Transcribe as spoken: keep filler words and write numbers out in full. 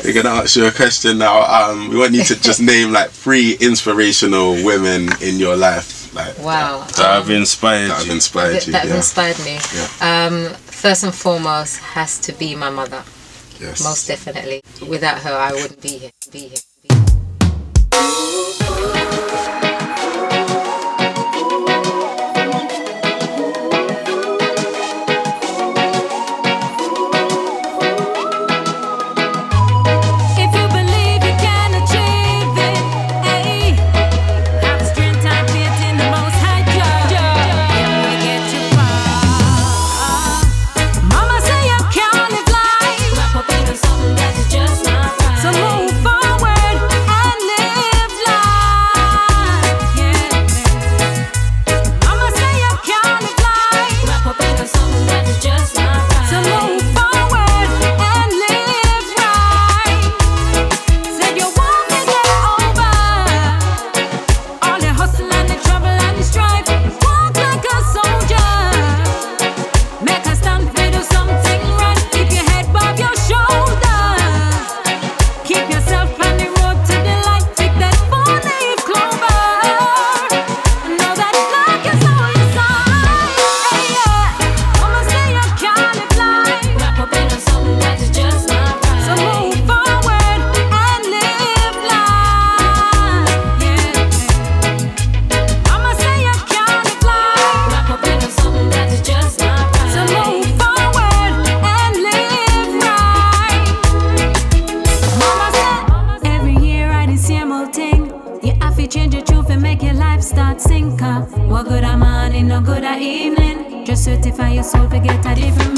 We're going to ask you a question now. Um, we want you to just name like three inspirational women in your life. Like, wow. That, that have inspired that have you. inspired That, you. that have yeah. inspired me. Yeah. Um, first and foremost has to be my mother. Yes. Most definitely. Without her, I wouldn't be here. Be here. Be here. What good a morning, no good a evening. Just certify your soul, forget a different